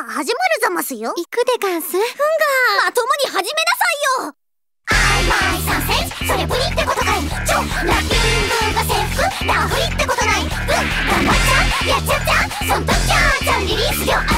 始まるざますよ。 行くでガンス。 まともに始めなさいよ。曖昧3センチ、それブリってことかい。ラッピングが制服、ラフリってことない。頑張っちゃやっちゃっちゃ、そんときゃちゃんリリース料